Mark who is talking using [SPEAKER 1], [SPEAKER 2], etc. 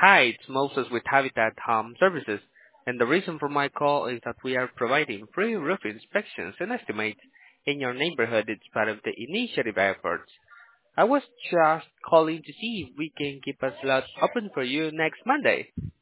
[SPEAKER 1] Hi, it's Moses with Habitat Home Services, and the reason for my call is that we are providing free roof inspections and estimates in your neighborhood. It's part of the initiative efforts. I was just calling to see if we can keep a slot open for you next Monday.